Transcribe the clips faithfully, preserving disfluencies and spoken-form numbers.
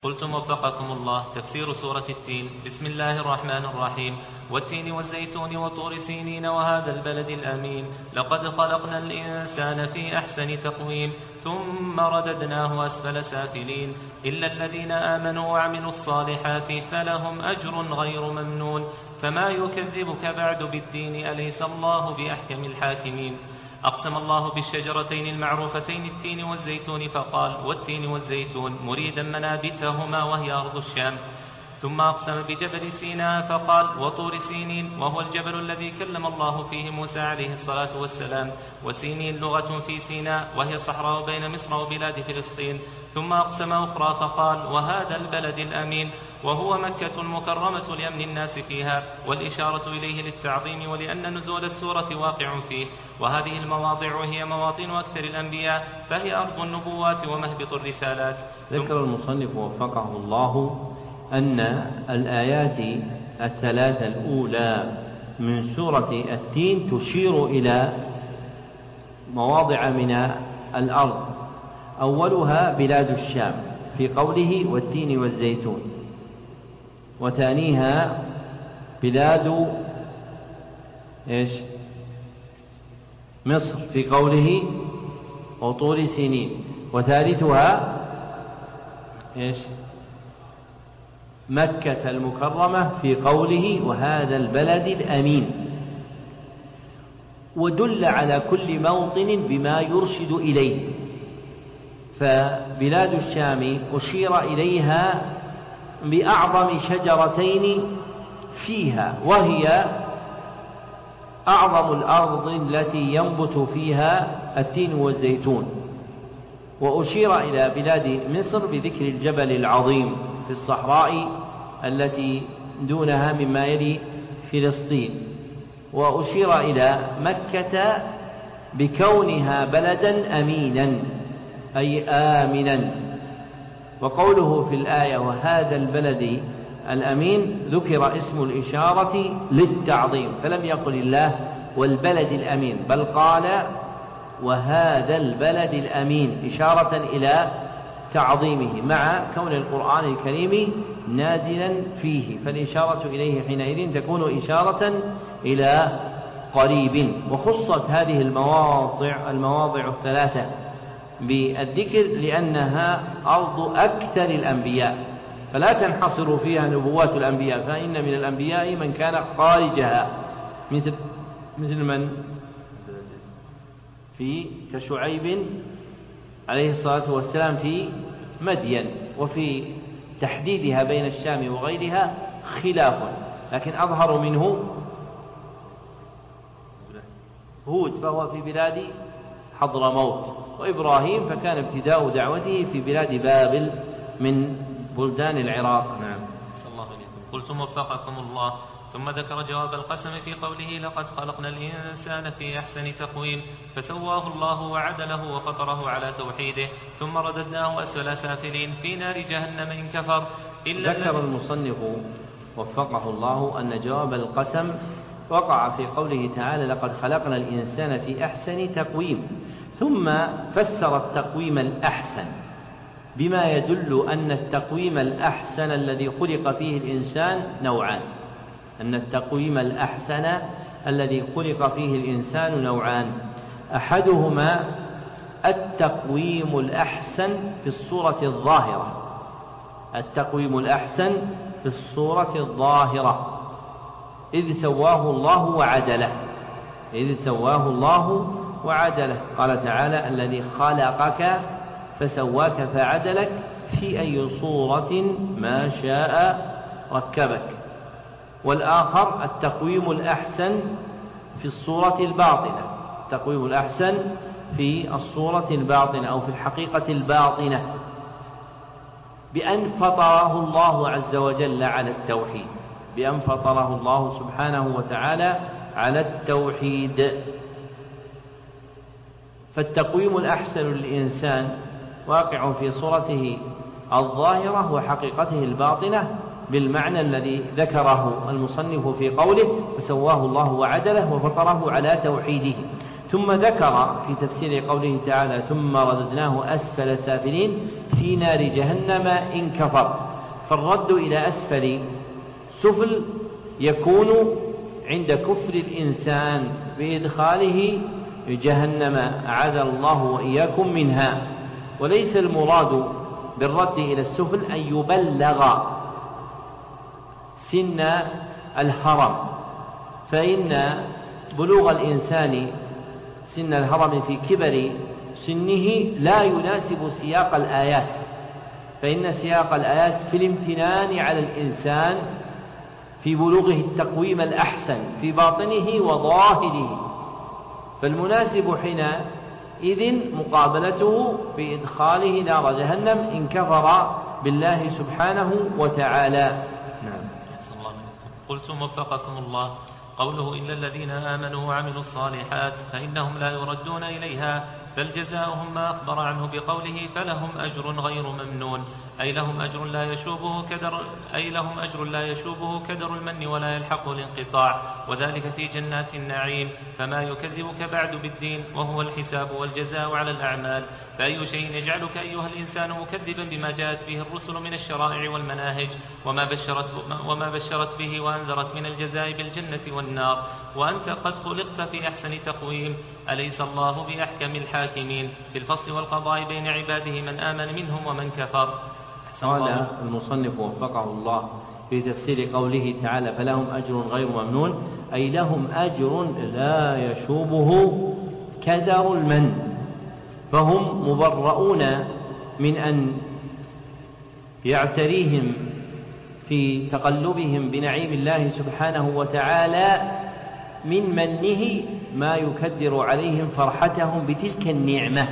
قلتم وفقكم الله. تفسير سورة التين. بسم الله الرحمن الرحيم. والتين والزيتون وطور سينين وهذا البلد الأمين لقد خلقنا الإنسان في أحسن تقويم ثم رددناه أسفل سافلين إلا الذين آمنوا وعملوا الصالحات فلهم أجر غير ممنون فما يكذبك بعد بالدين أليس الله بأحكم الحاكمين. أقسم الله بالشجرتين المعروفتين التين والزيتون فقال والتين والزيتون مريدا منابتهما وهي أرض الشام. ثم أقسم بجبل سيناء فقال وطور سينين وهو الجبل الذي كلم الله فيه موسى عليه الصلاة والسلام. وسينين لغة في سيناء وهي صحراء بين مصر وبلاد فلسطين. ثم أقسم أخرى فقال وهذا البلد الأمين وهو مكة المكرمة لأمن الناس فيها والإشارة إليه للتعظيم ولأن نزول السورة واقع فيه. وهذه المواضع هي مواطن أكثر الأنبياء فهي أرض النبوات ومهبط الرسالات. ذكر المصنف وفقه الله أن الآيات الثلاثة الأولى من سورة التين تشير إلى مواضع من الأرض. أولها بلاد الشام في قوله والتين والزيتون، وثانيها بلاد إيش؟ مصر في قوله وطور سينين، وثالثها إيش؟ مكة المكرمة في قوله وهذا البلد الأمين. ودل على كل موطن بما يرشد إليه. فبلاد الشام أشير إليها بأعظم شجرتين فيها وهي أعظم الأرض التي ينبت فيها التين والزيتون. وأشير إلى بلاد مصر بذكر الجبل العظيم في الصحراء التي دونها مما يلي فلسطين. وأشير إلى مكة بكونها بلدا أمينا أي آمنا. وقوله في الآية وهذا البلد الأمين ذكر اسم الإشارة للتعظيم فلم يقل الله والبلد الأمين بل قال وهذا البلد الأمين إشارة إلى تعظيمه مع كون القرآن الكريم نازلا فيه، فالإشارة إليه حينئذ تكون إشارة إلى قريب. وخصت هذه المواضع المواضع الثلاثة بالذكر لأنها أرض أكثر الأنبياء فلا تنحصر فيها نبوات الأنبياء، فإن من الأنبياء من كان خارجها مثل مثل من في كشعيب عليه الصلاة والسلام في مدين. وفي تحديدها بين الشام وغيرها خلاف، لكن أظهر منه هود فهو في بلاد حضرموت، وإبراهيم فكان ابتداء دعوته في بلاد بابل من بلدان العراق. نعم. الله عليكم. قلتم وفقكم الله. ثم ذكر جواب القسم في قوله لقد خلقنا الإنسان في أحسن تقويم فسواه الله وعدله وفطره على توحيده ثم رددناه أسفل سافلين في نار جهنم إن كفر. إلا ذكر المصنف وفقه الله أن جواب القسم وقع في قوله تعالى لقد خلقنا الإنسان في أحسن تقويم، ثم فسر التقويم الأحسن بما يدل أن التقويم الأحسن الذي خلق فيه الإنسان نوعان أن التقويم الأحسن الذي خلق فيه الإنسان نوعان أحدهما التقويم الأحسن في الصورة الظاهرة التقويم الأحسن في الصورة الظاهرة إذ سواه الله وعدله إذ سواه الله وعدله. قال تعالى الذي خلقك فسواك فعدلك في أي صورة ما شاء ركبك. والآخر التقويم الأحسن في الصورة الباطنة التقويم الأحسن في الصورة الباطنة أو في الحقيقة الباطنة بأن فطره الله عز وجل على التوحيد بأن فطره الله سبحانه وتعالى على التوحيد. فالتقويم الأحسن للإنسان واقع في صورته الظاهرة وحقيقته الباطنة بالمعنى الذي ذكره المصنف في قوله فسواه الله وعدله وفطره على توحيده. ثم ذكر في تفسير قوله تعالى ثم رددناه أسفل سافلين في نار جهنم إن كفر. فالرد إلى أسفل سفل يكون عند كفر الإنسان بإدخاله جهنم أعاذنا الله وإياكم منها. وليس المراد بالرد إلى السفل أن يبلغ سن الهرم، فإن بلوغ الإنسان سن الهرم في كبر سنه لا يناسب سياق الآيات، فإن سياق الآيات في الامتنان على الإنسان في بلوغه التقويم الأحسن في باطنه وظاهره، فالمناسب حينئذ مقابلته بإدخاله نار جهنم إن كفر بالله سبحانه وتعالى. نعم. قلتم وفقكم الله قوله إلا الذين آمنوا وعملوا الصالحات فإنهم لا يردون إليها، بل جزاؤهم ما أخبر عنه بقوله فلهم أجر غير ممنون، أي لهم أجر لا يشوبه كدر أي لهم أجر لا يشوبه كدر المن ولا يلحقه الانقطاع، وذلك في جنات النعيم. فما يكذبك بعد بالدين وهو الحساب والجزاء على الأعمال، فأي شيء يجعلك أيها الإنسان مكذبا بما جاءت به الرسل من الشرائع والمناهج وما بشرت, وما بشرت به وأنذرت من الجزاء بالجنة والنار، وأنت قد خلقت في أحسن تقويم. أليس الله بأحكم الحاكمين في الفصل والقضاء بين عباده من آمن منهم ومن كفر؟ قال المصنف وفقه الله في تفسير قوله تعالى فلهم أجر غير ممنون، أي لهم أجر لا يشوبه كدر المن، فهم مبرؤون من أن يعتريهم في تقلبهم بنعيم الله سبحانه وتعالى من منه ما يكدر عليهم فرحتهم بتلك النعمة.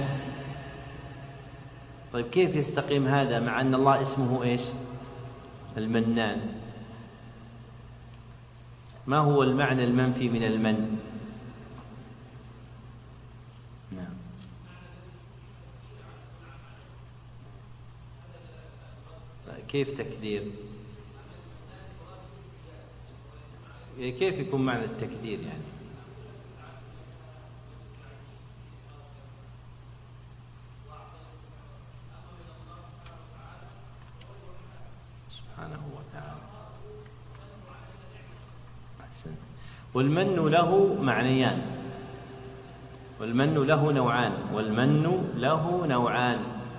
طيب كيف يستقيم هذا مع أن الله اسمه إيش؟ المنان. ما هو المعنى المنفي من المن؟ نعم. كيف تكدير؟ كيف يكون معنى التكدير يعني؟ سبحانه وتعالى. أحسن. والمن له معنيان، والمن له نوعان والمن له نوعان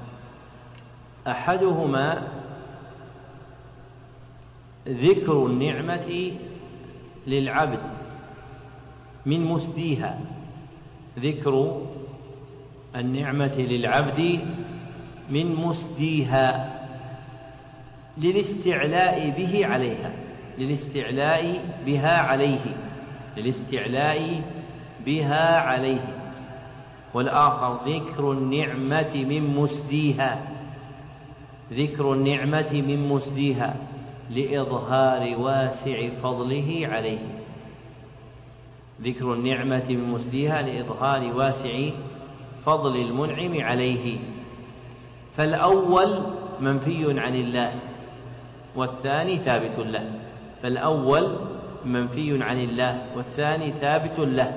أحدهما ذكر النعمة للعبد من مسديها، ذكر النعمة للعبد من مسديها للاستعلاء به عليها للاستعلاء بها عليه للاستعلاء بها عليه والآخر ذكر النعمة من مسديها ذكر النعمة من مسديها لإظهار واسع فضله عليه ذكر النعمة من مسديها لإظهار واسع فضل المنعم عليه. فالأول منفي عن الله والثاني ثابت له فالأول منفي عن الله والثاني ثابت له،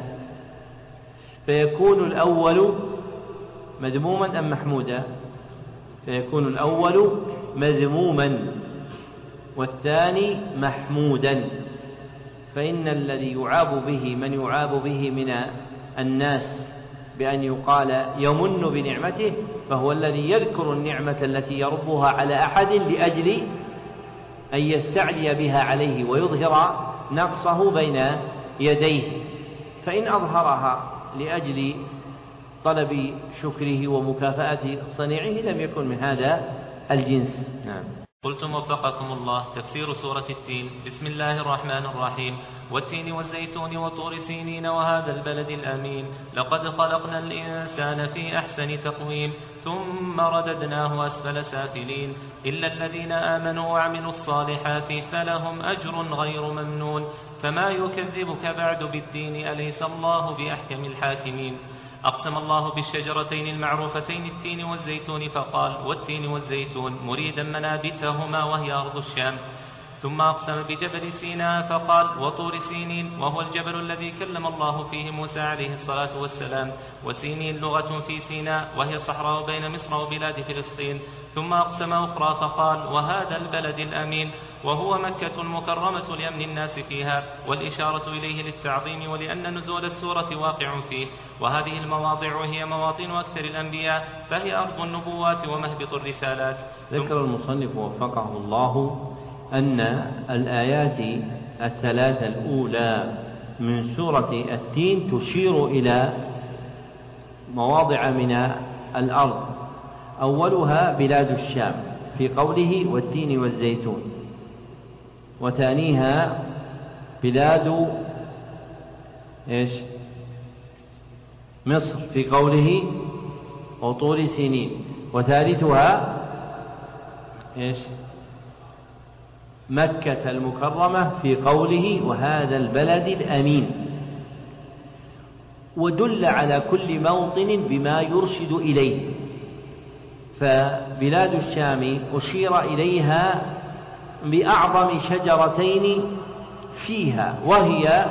فيكون الأول مذموما أم محمودا؟ فيكون الأول مذموما والثاني محمودا، فإن الذي يعاب به من يعاب به من الناس بأن يقال يمن بنعمته فهو الذي يذكر النعمة التي يربها على أحد لأجل أن يستعلي بها عليه ويظهر نقصه بين يديه، فإن أظهرها لأجل طلب شكره ومكافأة صنيعه لم يكن من هذا الجنس. نعم. قلتم وفقكم الله تفسير سورة التين. بسم الله الرحمن الرحيم. والتين والزيتون وطور سينين وهذا البلد الأمين لقد خلقنا الإنسان في أحسن تقويم ثم رددناه أسفل سافلين إلا الذين آمنوا وعملوا الصالحات فلهم أجر غير ممنون. فما يكذبك بعد بالدين أليس الله بأحكم الحاكمين؟ أقسم الله بالشجرتين المعروفتين التين والزيتون فقال والتين والزيتون مريدا منابتهما وهي أرض الشام. ثم أقسم بجبل سيناء فقال وطور سينين، وهو الجبل الذي كلم الله فيه موسى عليه الصلاة والسلام. وسينين لغة في سيناء وهي الصحراء بين مصر وبلاد فلسطين. ثم أقسم أخرى فقال وهذا البلد الأمين، وهو مكة المكرمة لأمن الناس فيها، والإشارة إليه للتعظيم ولأن نزول السورة واقع فيه. وهذه المواضع هي مواطن أكثر الأنبياء، فهي أرض النبوات ومهبط الرسالات. ذكر المصنف وفقه الله أن الآيات الثلاثة الأولى من سورة التين تشير إلى مواضع من الأرض، أولها بلاد الشام في قوله والتين والزيتون، وثانيها بلاد إيش؟ مصر في قوله وطور سينين، وثالثها إيش؟ مكة المكرمة في قوله وهذا البلد الأمين. ودل على كل موطن بما يرشد إليه، فبلاد الشام أشير إليها بأعظم شجرتين فيها، وهي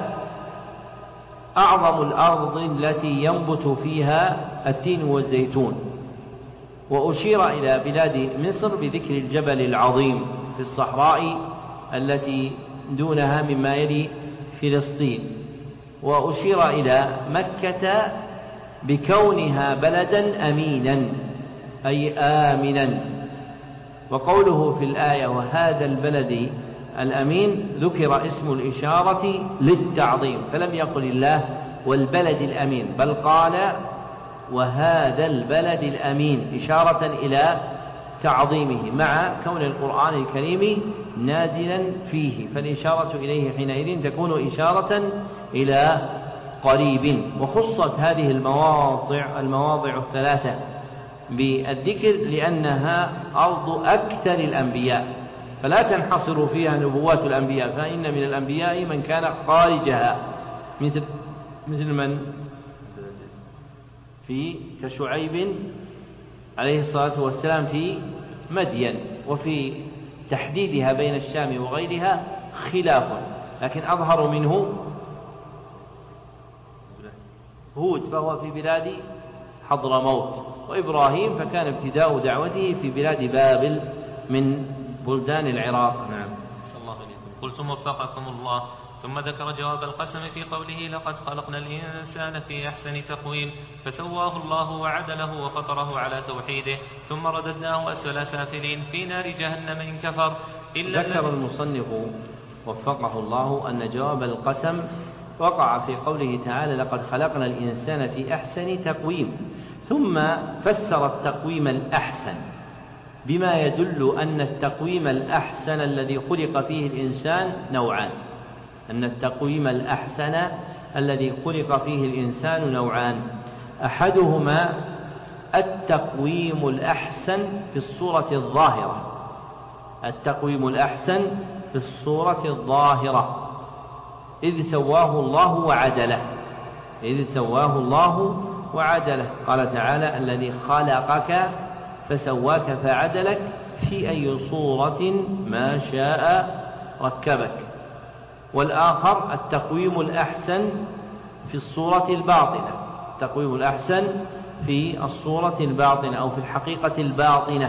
أعظم الأرض التي ينبت فيها التين والزيتون. وأشير إلى بلاد مصر بذكر الجبل العظيم في الصحراء التي دونها مما يلي فلسطين. وأشير إلى مكة بكونها بلدا أمينا أي آمنا. وقوله في الآية وهذا البلد الأمين ذكر اسم الإشارة للتعظيم، فلم يقل الله والبلد الأمين، بل قال وهذا البلد الأمين إشارة إلى تعظيمه، مع كون القرآن الكريم نازلا فيه، فالإشارة إليه حينئذ تكون إشارة إلى قريب. وخصت هذه المواضع المواضع الثلاثة بالذكر لأنها أرض أكثر الأنبياء، فلا تنحصر فيها نبوات الأنبياء، فإن من الأنبياء من كان خارجها مثل مثل من في كشعيب عليه الصلاة والسلام في مدين. وفي تحديدها بين الشام وغيرها خلاف، لكن أظهر منه هود فهو في بلاد حضرموت، وإبراهيم فكان ابتداء دعوته في بلاد بابل من بلدان العراق. نعم. الله عليكم. قلتم وفقكم الله. ثم ذكر جواب القسم في قوله لقد خلقنا الإنسان في أحسن تقويم، فسواه الله وعدله وفطره على توحيده، ثم رددناه أسفل سافلين في نار جهنم إن كفر. إلا ذكر المصنف وفقه الله أن جواب القسم وقع في قوله تعالى لقد خلقنا الإنسان في أحسن تقويم، ثم فسر التقويم الأحسن بما يدل أن التقويم الأحسن الذي خلق فيه الإنسان نوعان، أن التقويم الأحسن الذي خلق فيه الإنسان نوعان، أحدهما التقويم الأحسن في الصورة الظاهرة، التقويم الأحسن في الصورة الظاهرة إذ سواه الله وعدله، إذ سواه الله وعدله. قال تعالى الذي خلقك فسواك فعدلك في أي صورة ما شاء ركبك. والآخر التقويم الأحسن في الصورة الباطنة، التقويم الأحسن في الصورة الباطنة أو في الحقيقة الباطنة،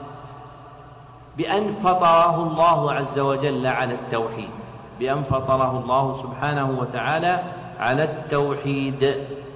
بأن فطره الله عز وجل على التوحيد، بأن فطره الله سبحانه وتعالى على التوحيد.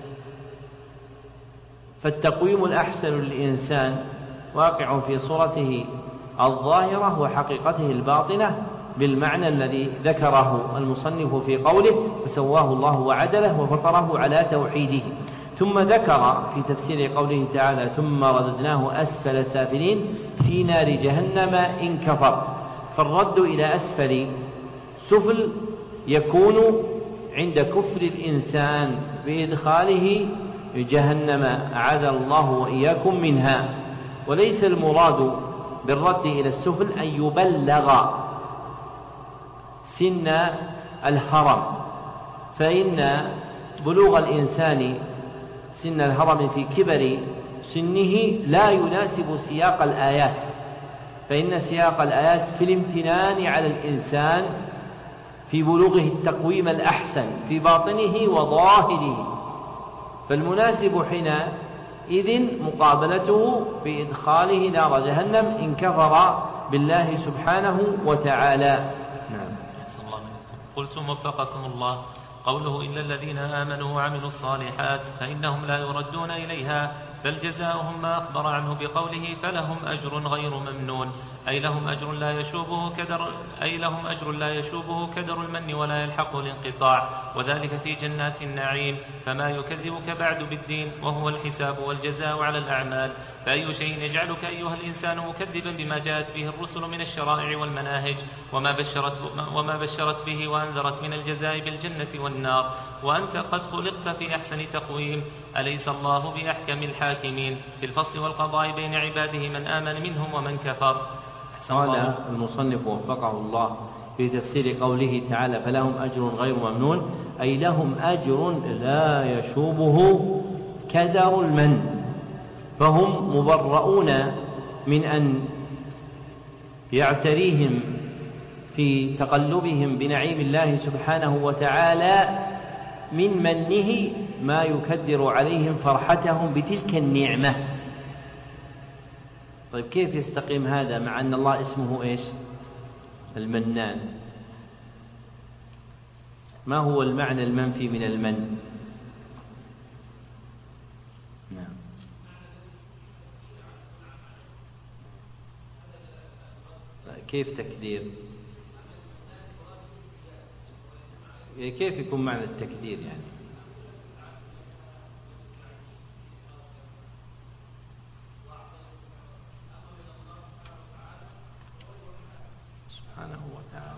فالتقويم الأحسن للإنسان واقع في صورته الظاهرة وحقيقته الباطنة بالمعنى الذي ذكره المصنف في قوله فسواه الله وعدله وفطره على توحيده. ثم ذكر في تفسير قوله تعالى ثم رددناه أسفل سافلين في نار جهنم إن كفر، فالرد إلى أسفل سفل يكون عند كفر الإنسان بإدخاله جهنم أعاذ الله وإياكم منها. وليس المراد بالرد إلى السفل أن يبلغ سن الهرم، فإن بلوغ الإنسان سن الهرم في كبر سنه لا يناسب سياق الآيات، فإن سياق الآيات في الامتنان على الإنسان في بلوغه التقويم الأحسن في باطنه وظاهره، فالمناسب حينئذ مقابلته بإدخاله نار جهنم إن كفر بالله سبحانه وتعالى. نعم. قلتم وفقكم الله: قوله إلا الذين آمنوا وعملوا الصالحات فإنهم لا يردون إليها، بل جزاؤهم ما أخبر عنه بقوله فلهم أجر غير ممنون، أي لهم أجر لا يشوبه كدر أي لهم أجر لا يشوبه كدر المن ولا يلحقه الانقطاع، وذلك في جنات النعيم. فما يكذبك بعد بالدين وهو الحساب والجزاء على الأعمال، فأي شيء يجعلك أيها الإنسان مكذبا بما جاءت به الرسل من الشرائع والمناهج وما بشرت, وما بشرت به وأنذرت من الجزاء بالجنة والنار، وأنت قد خلقت في أحسن تقويم؟ أليس الله بأحكم الحاكمين في الفصل والقضاء بين عباده من آمن منهم ومن كفر؟ قال المصنف وفقه الله في تفسير قوله تعالى فلهم أجر غير ممنون، أي لهم أجر لا يشوبه كدر المن، فهم مبرؤون من أن يعتريهم في تقلبهم بنعيم الله سبحانه وتعالى من منه ما يكدر عليهم فرحتهم بتلك النعمة. طيب كيف يستقيم هذا مع أن الله اسمه إيش؟ المنان. ما هو المعنى المنفي من المن؟ نعم. كيف تكدير؟ كيف يكون معنى التكدير يعني؟ سبحانه وتعالى.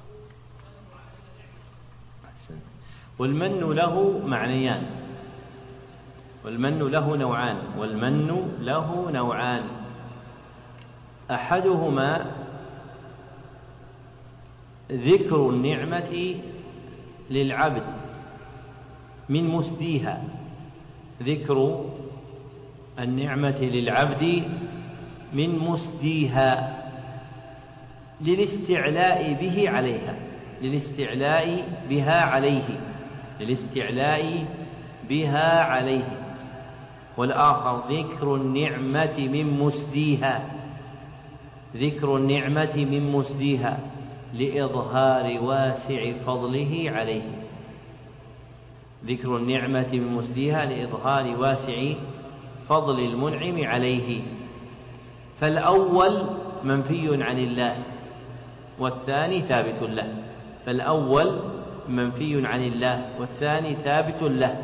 أحسن. والمن له معنيان، والمن له نوعان والمن له نوعان أحدهما ذكر النعمة للعبد من مسديها، ذكر النعمة للعبد من مسديها للاستعلاء به عليها للاستعلاء بها عليه للاستعلاء بها عليه والآخر ذكر النعمة من مسديها ذكر النعمة من مسديها لإظهار واسع فضله عليه ذكر النعمة من مسديها لإظهار واسع فضل المنعم عليه. فالأول منفي عن الله والثاني ثابت له فالأول منفي عن الله والثاني ثابت له،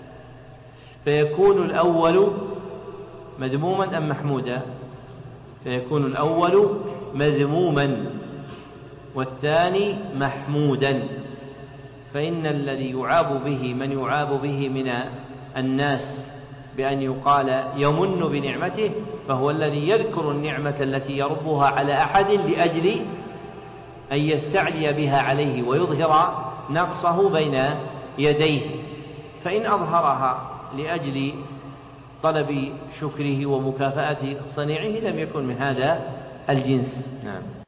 فيكون الأول مذموما أم محمودا؟ فيكون الأول مذموما والثاني محمودا، فإن الذي يعاب به من يعاب به من الناس بأن يقال يمن بنعمته فهو الذي يذكر النعمة التي يربها على أحد لأجل أن يستعلي بها عليه ويظهر نقصه بين يديه، فإن أظهرها لأجل طلب شكره ومكافأة صنيعه لم يكن من هذا الجنس. نعم.